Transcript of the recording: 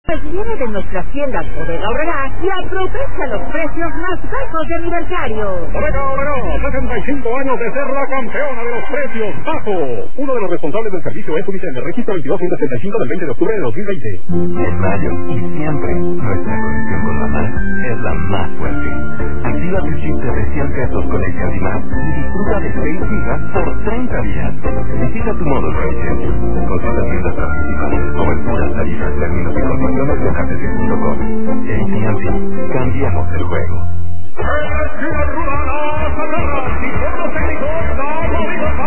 Pues viene de nuestras tiendas Bodega Aurrerá y aprovecha los precios más bajos de aniversario. Bodega Aurrerá, 75 años de ser la campeona de los precios bajos. Uno de los responsables del servicio es Unicen, registro 2265 del 20 de octubre de 2020. En mayo y siempre, nuestra conexión con mamá es la más fuerte. Activa tu chip de 100 pesos con el Más y disfruta de 6 gigas por 30 días. Visita tu módulo Reyes. Consulta tiendas participantes, coberturas, tarifas,